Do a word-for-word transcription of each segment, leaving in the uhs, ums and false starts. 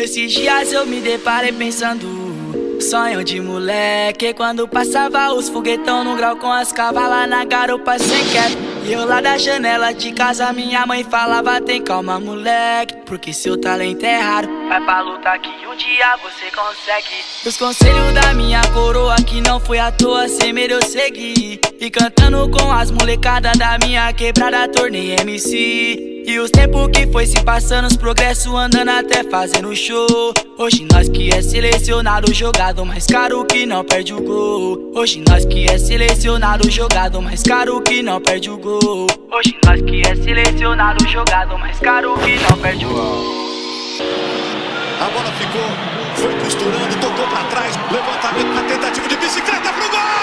Esses dias eu me deparei pensando, sonho de moleque, quando passava os foguetão no grau com as cavalas na garupa sem cap. E eu lá da janela de casa, minha mãe falava: tem calma, moleque, porque seu talento é raro. Vai pra luta que um dia você consegue. Os conselhos da minha coroa que não foi à toa, sem medo eu segui. E cantando com as molecadas da minha quebrada, tornei M C. E os tempos que foi se passando, os progressos andando até fazendo show. Hoje nós que é selecionado, jogado mais caro que não perde o gol. Hoje nós que é selecionado, jogado mais caro que não perde o gol. Hoje nós que é selecionado, jogado mais caro que não perde o gol. A bola ficou, foi costurando, tocou pra trás. Levantamento na tentativa de bicicleta pro gol!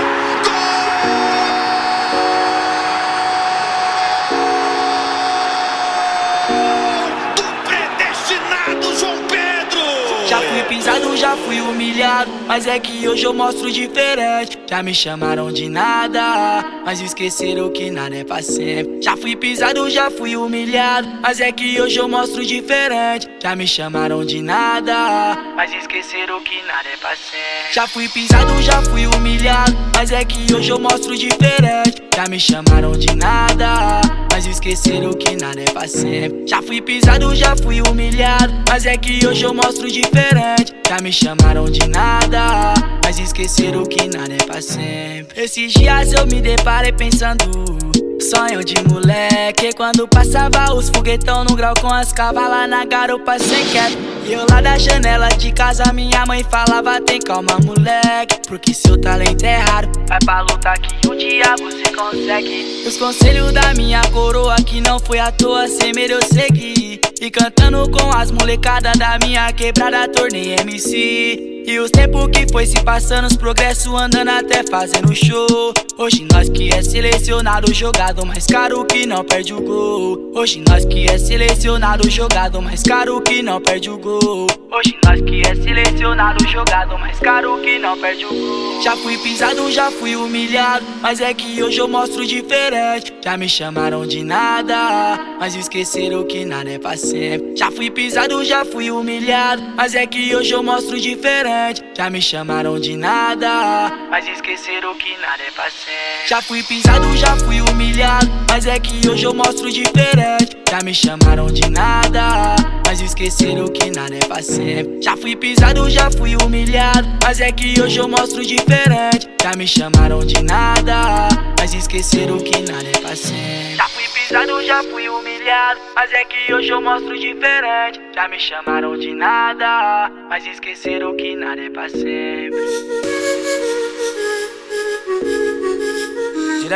Já fui pisado, já fui humilhado, mas é que hoje eu mostro diferente. Já me chamaram de nada, mas esqueceram que nada é pra sempre. Já fui pisado, já fui humilhado, mas é que hoje eu mostro diferente. Já me chamaram de nada, mas esqueceram que nada é pra sempre. Já fui pisado, já fui humilhado, mas é que hoje eu mostro diferente. Já me chamaram de nada, mas esqueceram que nada é pra sempre. Já fui pisado, já fui humilhado, mas é que hoje eu mostro diferente. Já me chamaram de nada, mas esqueceram que nada é pra sempre. Esses dias eu me deparei pensando, sonho de moleque, quando passava os foguetão no grau com as cavalas na garupa sem cap. E eu lá da janela de casa, minha mãe falava: tem calma, moleque, porque seu talento é raro. Vai pra luta que um dia você consegue. Os conselhos da minha coroa que não foi à toa, sem medo eu segui. E cantando com as molecadas da minha quebrada, tornei M C. E os tempos que foi se passando, os progressos andando até fazendo show. Hoje nós que é selecionado, jogado mais caro que não perde o gol. Hoje nós que é selecionado, jogado mais caro que não perde o gol. Hoje nós que é selecionado, jogado mais caro que não perde o gol. Já fui pisado, já fui humilhado, mas é que hoje eu mostro diferente. Já me chamaram de nada, mas esqueceram que nada é pra sempre. Já fui pisado, já fui humilhado, mas é que hoje eu mostro diferente. Já me chamaram de nada, mas esqueceram que nada é pra sempre. Já fui pisado, já fui humilhado, mas é que hoje eu mostro diferente. Já me chamaram de nada, mas esqueceram que nada é pra sempre. Já fui pisado, já fui humilhado, mas é que hoje eu mostro diferente. Já me chamaram de nada, mas esqueceram que nada é pra sempre. Já fui pisado, já fui humilhado, mas é que hoje eu mostro diferente. Já me chamaram de nada, mas esqueceram que nada é pra sempre.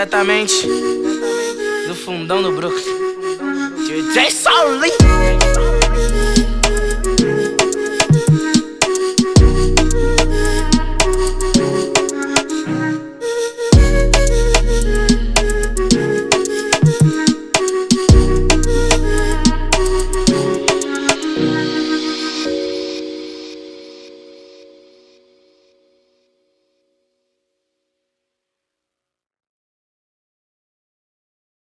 Diretamente do fundão do Brooklyn, D J Saulinho.